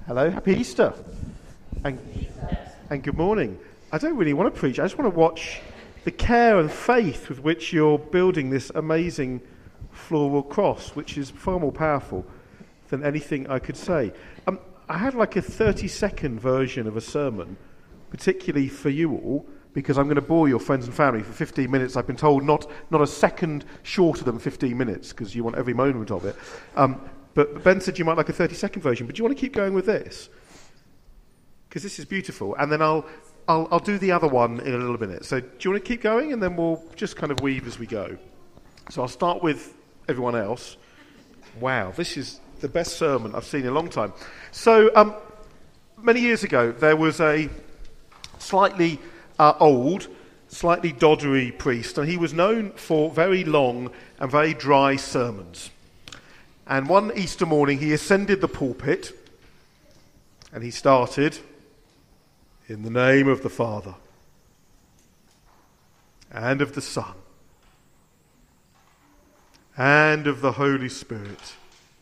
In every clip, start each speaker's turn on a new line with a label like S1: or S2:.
S1: Hello, happy Easter. And good morning. I don't really want to preach, I just want to watch the care and faith with which you're building this amazing floral cross, which is far more powerful than anything I could say. I had like a 30-second version of a sermon, particularly for you all, because I'm going to bore your friends and family for 15 minutes. I've been told not a second shorter than 15 minutes, because you want every moment of it. But Ben said you might like a 30-second version. But do you want to keep going with this? Because this is beautiful. And then I'll do the other one in a little minute. So do you want to keep going? And then we'll just kind of weave as we go. So I'll start with everyone else. Wow, this is the best sermon I've seen in a long time. So many years ago, there was a slightly old, slightly doddery priest. And he was known for very long and very dry sermons. And one Easter morning, he ascended the pulpit, and he started, "In the name of the Father, and of the Son, and of the Holy Spirit.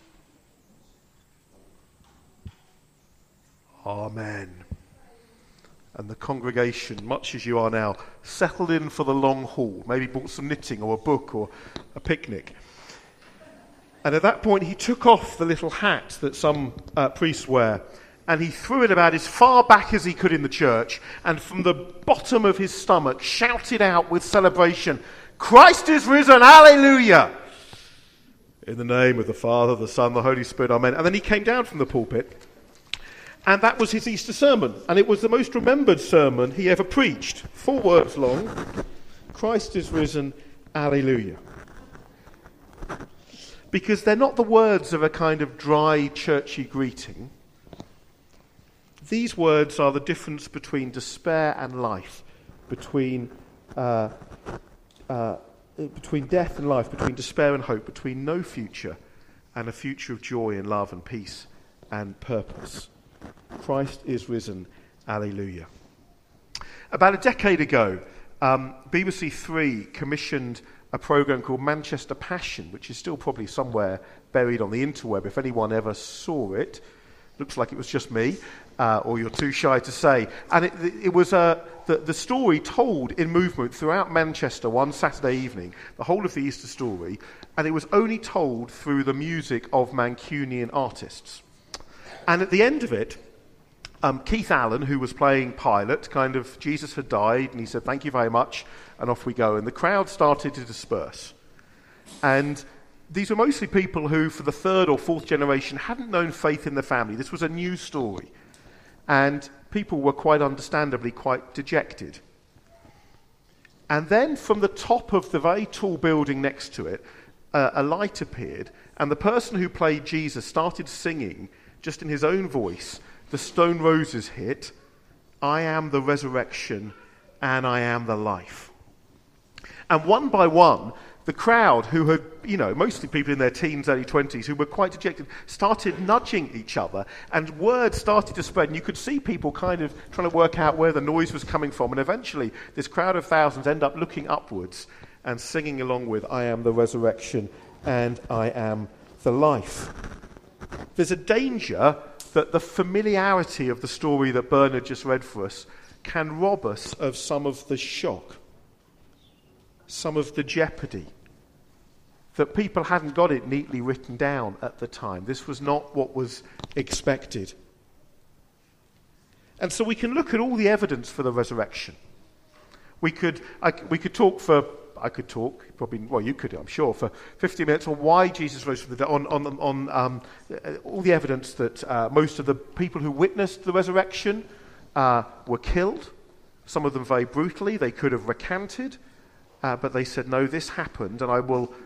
S1: Amen." And the congregation, much as you are now, settled in for the long haul, maybe bought some knitting or a book or a picnic. And at that point, he took off the little hat that some priests wear, and he threw it about as far back as he could in the church, and from the bottom of his stomach shouted out with celebration, "Christ is risen, hallelujah! In the name of the Father, the Son, the Holy Spirit, amen." And then he came down from the pulpit, and that was his Easter sermon. And it was the most remembered sermon he ever preached. 4 words long. Christ is risen, hallelujah. Because they're not the words of a kind of dry, churchy greeting. These words are the difference between despair and life, between death and life, between despair and hope, between no future and a future of joy and love and peace and purpose. Christ is risen, alleluia. About a decade ago, BBC Three commissioned a program called Manchester Passion, which is still probably somewhere buried on the interweb if anyone ever saw it. Looks like it was just me, or you're too shy to say. And it was the story told in movement throughout Manchester one Saturday evening, the whole of the Easter story, and it was only told through the music of Mancunian artists. And at the end of it, Keith Allen, who was playing Pilate, Jesus had died, and he said, "Thank you very much," and off we go. And the crowd started to disperse. And these were mostly people who, for the 3rd or 4th generation, hadn't known faith in the family. This was a new story. And people were quite understandably quite dejected. And then from the top of the very tall building next to it, a light appeared, and the person who played Jesus started singing, just in his own voice, the Stone Roses hit, "I am the resurrection and I am the life." And one by one, the crowd, who had, mostly people in their teens, early 20s, who were quite dejected, started nudging each other, and word started to spread, and you could see people kind of trying to work out where the noise was coming from, and eventually this crowd of thousands end up looking upwards and singing along with, "I am the resurrection and I am the life." There's a danger that the familiarity of the story that Bernard just read for us can rob us of some of the shock, some of the jeopardy, that people hadn't got it neatly written down at the time. This was not what was expected. And so we can look at all the evidence for the resurrection. You could talk, I'm sure, for 50 minutes on why Jesus rose from the dead, on all the evidence that most of the people who witnessed the resurrection were killed, some of them very brutally. They could have recanted, but they said, "No, this happened, and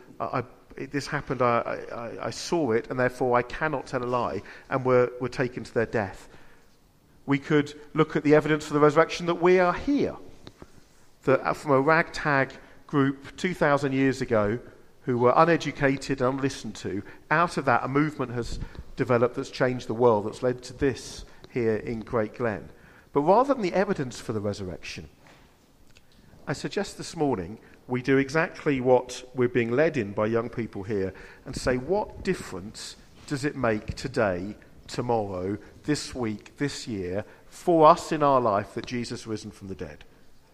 S1: I saw it, and therefore I cannot tell a lie," and were taken to their death. We could look at the evidence for the resurrection that we are here, that from a ragtag group 2,000 years ago who were uneducated and unlistened to, out of that a movement has developed that's changed the world, that's led to this here in Great Glen. But rather than the evidence for the resurrection, I suggest this morning we do exactly what we're being led in by young people here and say, what difference does it make today tomorrow, this week, this year, for us in our life that Jesus is risen from the dead.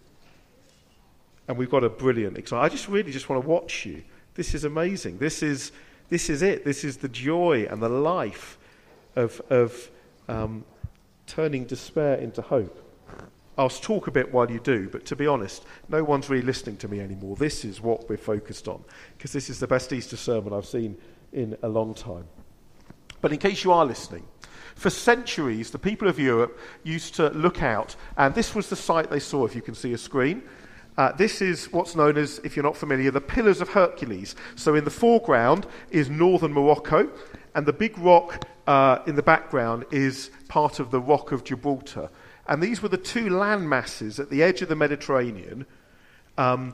S1: And we've got a brilliant example. I just want to watch you. This is amazing. This is it. This is the joy and the life of turning despair into hope. I'll talk a bit while you do, but to be honest, no one's really listening to me anymore. This is what we're focused on, because this is the best Easter sermon I've seen in a long time. But in case you are listening, for centuries, the people of Europe used to look out, and this was the sight they saw, if you can see a screen. This is what's known as, if you're not familiar, the Pillars of Hercules. So in the foreground is northern Morocco, and the big rock in the background is part of the Rock of Gibraltar. And these were the two land masses at the edge of the Mediterranean, out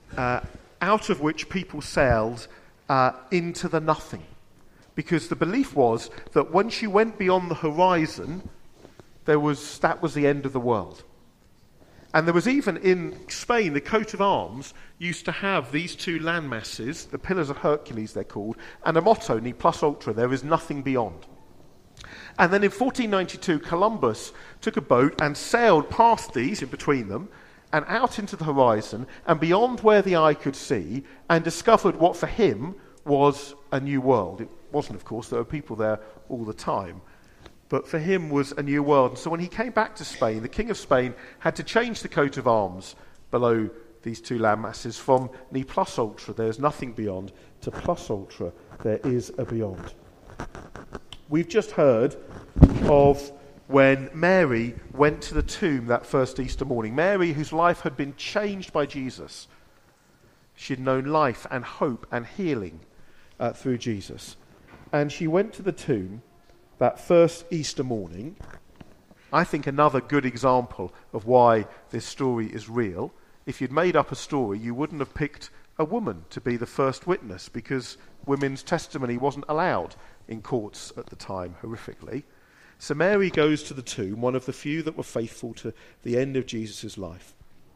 S1: of which people sailed into the nothing. Because the belief was that once you went beyond the horizon, that was the end of the world. And there was even in Spain, the coat of arms used to have these two land masses, the Pillars of Hercules they're called, and a motto, ne plus ultra, there is nothing beyond. And then in 1492, Columbus took a boat and sailed past these, in between them, and out into the horizon, and beyond where the eye could see, and discovered what for him was a new world. It wasn't, of course, there were people there all the time. But for him was a new world. And so when he came back to Spain, the King of Spain had to change the coat of arms below these two land masses from ne plus ultra, there's nothing beyond, to plus ultra, there is a beyond. We've just heard of when Mary went to the tomb that first Easter morning. Mary, whose life had been changed by Jesus. She had known life and hope and healing through Jesus. And she went to the tomb that first Easter morning. I think another good example of why this story is real. If you'd made up a story, you wouldn't have picked a woman to be the first witness, because women's testimony wasn't allowed in courts at the time, horrifically. So Mary goes to the tomb, one of the few that were faithful to the end of Jesus' life.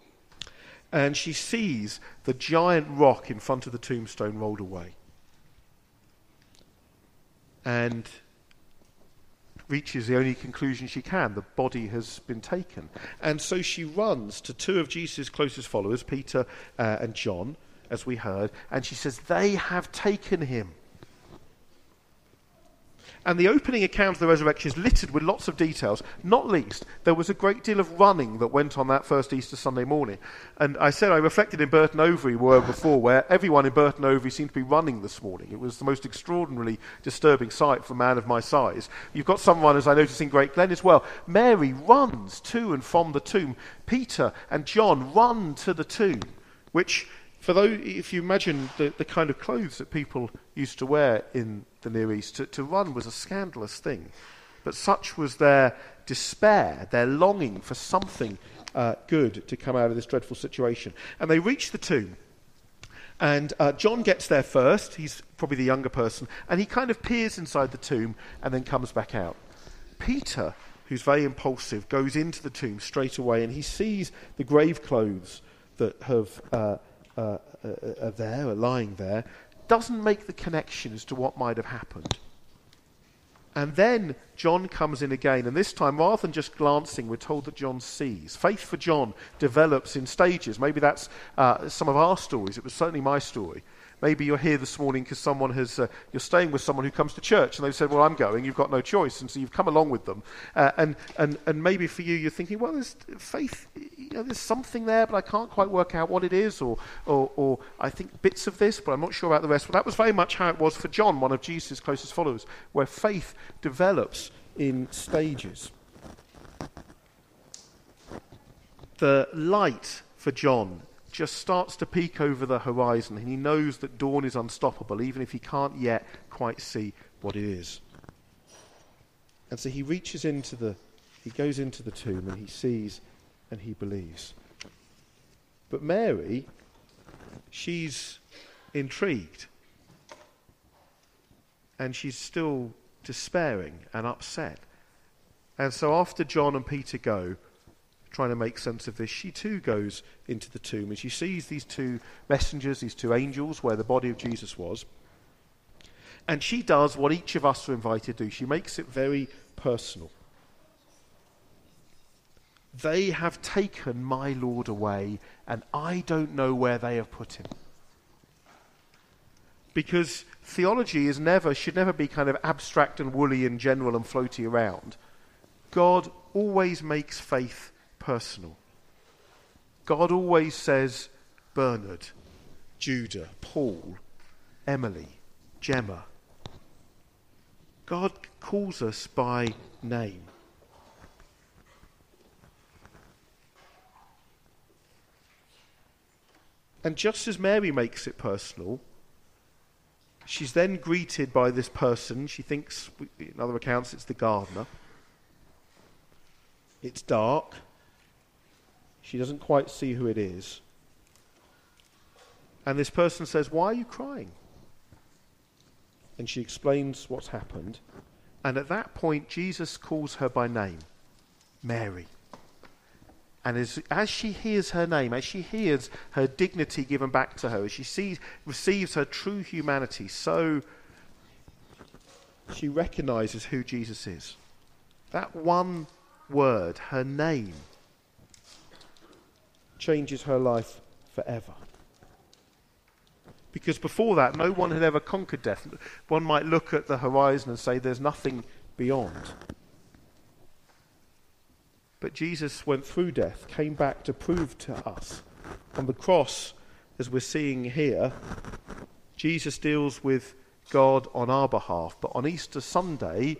S1: And she sees the giant rock in front of the tombstone rolled away. And reaches the only conclusion she can: the body has been taken. And so she runs to two of Jesus' closest followers, Peter and John, as we heard, and she says, "They have taken him." And the opening account of the resurrection is littered with lots of details. Not least, there was a great deal of running that went on that first Easter Sunday morning. And I said I reflected in Burton Overy before, where everyone in Burton Overy seemed to be running this morning. It was the most extraordinarily disturbing sight for a man of my size. You've got some runners I noticed in Great Glen as well. Mary runs to and from the tomb. Peter and John run to the tomb, which, for those, if you imagine the kind of clothes that people used to wear in the Near East, to run was a scandalous thing. But such was their despair, their longing for something good to come out of this dreadful situation. And they reach the tomb. And John gets there first. He's probably the younger person. And he kind of peers inside the tomb and then comes back out. Peter, who's very impulsive, goes into the tomb straight away, and he sees the grave clothes that are lying there, doesn't make the connection as to what might have happened. And then John comes in again, and this time, rather than just glancing, we're told that John sees. Faith for John develops in stages. Maybe that's some of our stories. It was certainly my story. Maybe you're here this morning because you're staying with someone who comes to church, and they've said, "Well, I'm going." You've got no choice, and so you've come along with them. And maybe for you, you're thinking, "Well, there's faith. There's something there, but I can't quite work out what it is, or I think bits of this, but I'm not sure about the rest." Well, that was very much how it was for John, one of Jesus' closest followers, where faith develops in stages. The light for John just starts to peek over the horizon, and he knows that dawn is unstoppable, even if he can't yet quite see what it is. And so he goes into the tomb, and he sees and he believes. But Mary, she's intrigued, and she's still despairing and upset. And so after John and Peter go, trying to make sense of this, she too goes into the tomb, and she sees these two messengers, these two angels, where the body of Jesus was. And she does what each of us are invited to do. She makes it very personal. They have taken my Lord away, and I don't know where they have put him. Because theology should never be kind of abstract and woolly and general and floaty around. God always makes faith personal. God always says, Bernard, Judah, Paul, Emily, Gemma. God calls us by name. And just as Mary makes it personal, she's then greeted by this person. She thinks, in other accounts, it's the gardener. It's dark. She doesn't quite see who it is. And this person says, "Why are you crying?" And she explains what's happened. And at that point, Jesus calls her by name, Mary. And as she hears her name, as she hears her dignity given back to her, as she receives her true humanity, so she recognizes who Jesus is. That one word, her name, changes her life forever. Because before that, no one had ever conquered death. One might look at the horizon and say there's nothing beyond. But Jesus went through death, came back to prove to us. On the cross, as we're seeing here, Jesus deals with God on our behalf. But on Easter Sunday,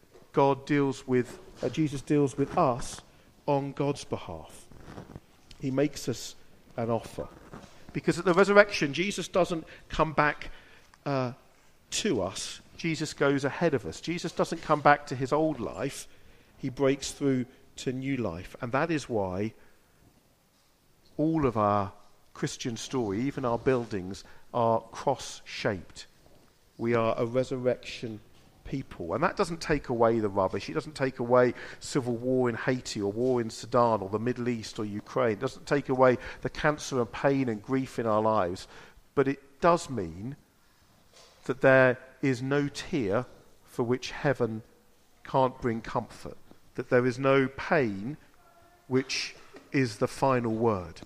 S1: Jesus deals with us on God's behalf. He makes us an offer. Because at the resurrection, Jesus doesn't come back to us. Jesus goes ahead of us. Jesus doesn't come back to his old life. He breaks through to new life. And that is why all of our Christian story, even our buildings, are cross-shaped. We are a resurrection people. And that doesn't take away the rubbish. It doesn't take away civil war in Haiti or war in Sudan or the Middle East or Ukraine. It doesn't take away the cancer and pain and grief in our lives. But it does mean that there is no tear for which heaven can't bring comfort. That there is no pain which is the final word.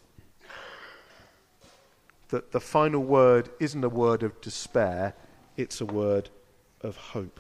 S1: That the final word isn't a word of despair, it's a word of hope.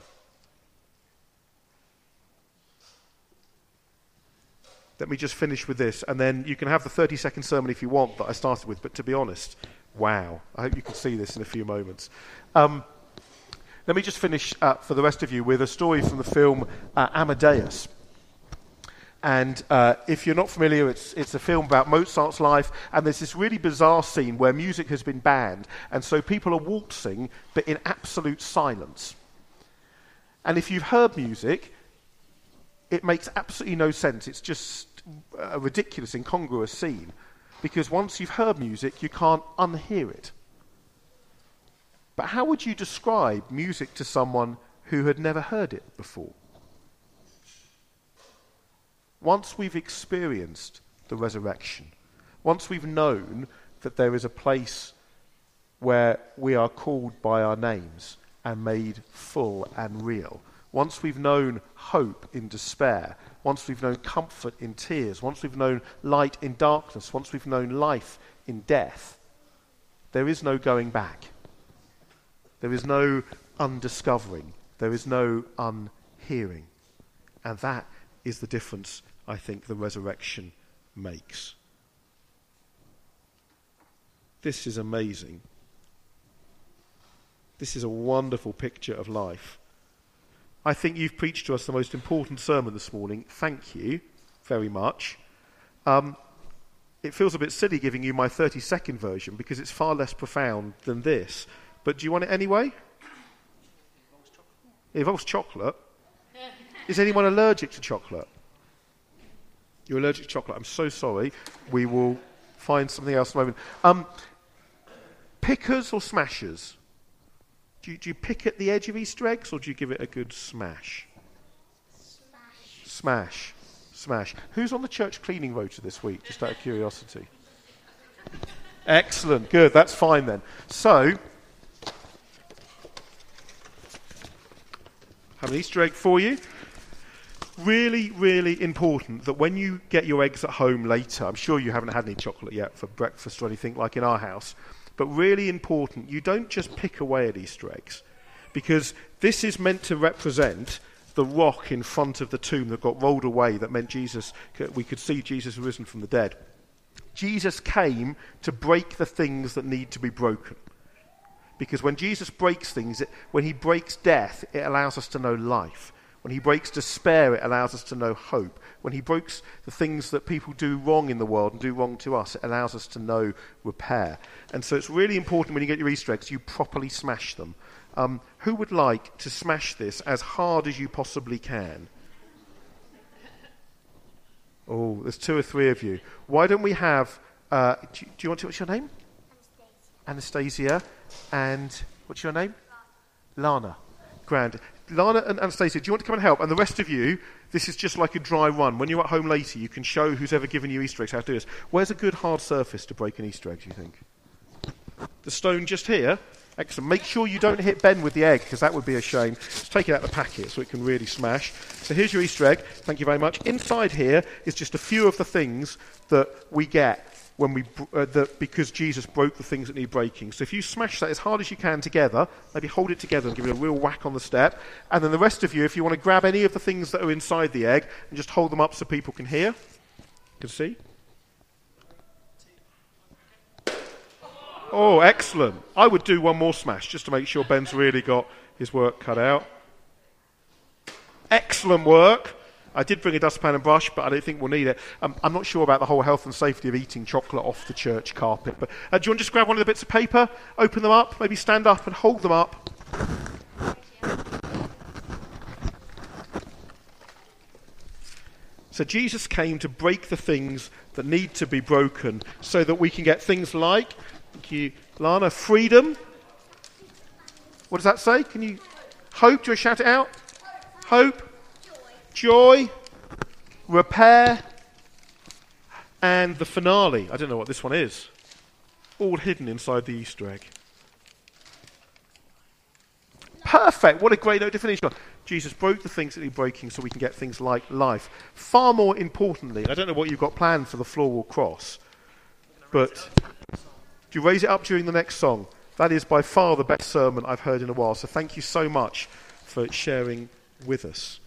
S1: Let me just finish with this, and then you can have the 30-second sermon if you want that I started with, but to be honest, wow. I hope you can see this in a few moments. Let me just finish for the rest of you with a story from the film Amadeus. And if you're not familiar, it's a film about Mozart's life, and there's this really bizarre scene where music has been banned, and so people are waltzing, but in absolute silence. And if you've heard music, it makes absolutely no sense. It's just a ridiculous, incongruous scene, because once you've heard music, you can't unhear it. But how would you describe music to someone who had never heard it before? Once we've experienced the resurrection, once we've known that there is a place where we are called by our names and made full and real, once we've known hope in despair, once we've known comfort in tears, once we've known light in darkness, once we've known life in death, there is no going back. There is no undiscovering. There is no unhearing. And that is the difference, I think, the resurrection makes. This is amazing. This is a wonderful picture of life. I think you've preached to us the most important sermon this morning. Thank you very much. It feels a bit silly giving you my 30-second version because it's far less profound than this. But do you want it anyway? It involves chocolate. Is anyone allergic to chocolate? You're allergic to chocolate. I'm so sorry. We will find something else in a moment. Pickers or smashers? Do you pick at the edge of Easter eggs, or do you give it a good smash? Smash. Who's on the church cleaning rota this week, just out of curiosity? Excellent. Good. That's fine then. So, have an Easter egg for you. Really, really important that when you get your eggs at home later, I'm sure you haven't had any chocolate yet for breakfast or anything like in our house, but really important, you don't just pick away at Easter eggs, because this is meant to represent the rock in front of the tomb that got rolled away that meant we could see Jesus risen from the dead. Jesus came to break the things that need to be broken. Because when Jesus breaks things, when he breaks death, it allows us to know life. When he breaks despair, it allows us to know hope. When he breaks the things that people do wrong in the world and do wrong to us, it allows us to know repair. And so it's really important when you get your Easter eggs, you properly smash them. Who would like to smash this as hard as you possibly can? Oh, there's 2 or 3 of you. Why don't we have... do you want to... What's your name? Anastasia. And what's your name? Lana. Grand. Lana and Anastasia, do you want to come and help? And the rest of you, this is just like a dry run. When you're at home later, you can show who's ever given you Easter eggs how to do this. Where's a good hard surface to break an Easter egg, do you think? The stone just here? Excellent. Make sure you don't hit Ben with the egg, because that would be a shame. Just take it out of the packet so it can really smash. So here's your Easter egg. Thank you very much. Inside here is just a few of the things that we get when because Jesus broke the things that need breaking. So if you smash that as hard as you can together, maybe hold it together and give it a real whack on the step. And then the rest of you, if you want to grab any of the things that are inside the egg and just hold them up so people can hear. Can see? Oh, excellent. I would do one more smash just to make sure Ben's really got his work cut out. Excellent work. I did bring a dustpan and brush, but I don't think we'll need it. I'm not sure about the whole health and safety of eating chocolate off the church carpet. But do you want to just grab one of the bits of paper, open them up, maybe stand up and hold them up? So Jesus came to break the things that need to be broken so that we can get things like, thank you, Lana, freedom. What does that say? Can you, hope, do you want to shout it out? Hope. Joy, repair, and the finale. I don't know what this one is. All hidden inside the Easter egg. Perfect. What a great note to finish on. Jesus broke the things that need breaking so we can get things like life. Far more importantly, I don't know what you've got planned for the floral cross, but do you raise it up during the next song? That is by far the best sermon I've heard in a while. So thank you so much for sharing with us.